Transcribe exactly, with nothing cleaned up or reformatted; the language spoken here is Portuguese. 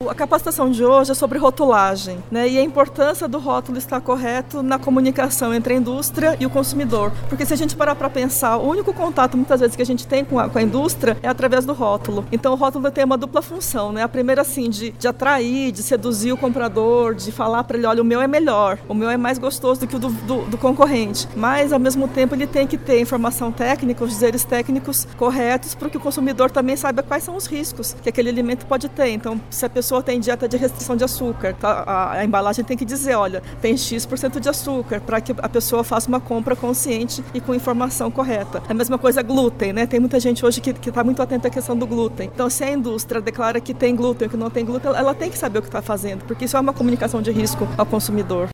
a capacitação de hoje é sobre rotulagem, né? E a importância do rótulo estar correto na comunicação entre a indústria e o consumidor. Porque se a gente parar para pensar, o único contato muitas vezes que a gente tem com a, com a indústria é através do rótulo. Então o rótulo tem uma dupla função, né? A primeira, assim, de, de atrair, de seduzir o comprador, de falar para ele, olha, o meu é melhor, o meu é mais gostoso do que o do, do, do concorrente. Mas, ao mesmo tempo, ele tem que ter informação técnica, os dizeres técnicos corretos, para que o consumidor também saiba quais são os riscos que aquele alimento pode ter. Então, se a pessoa tem dieta de restrição de açúcar, tá? a, a embalagem tem que dizer, olha, tem X por cento de açúcar, para que a pessoa faça uma compra consciente e com informação correta. A mesma coisa glúten, né? Tem muita gente hoje que está muito atenta à questão do glúten. Então, se a indústria declara que tem glúten ou que não tem glúten, ela tem que saber o que está fazendo, porque isso é uma comunicação de risco ao consumidor.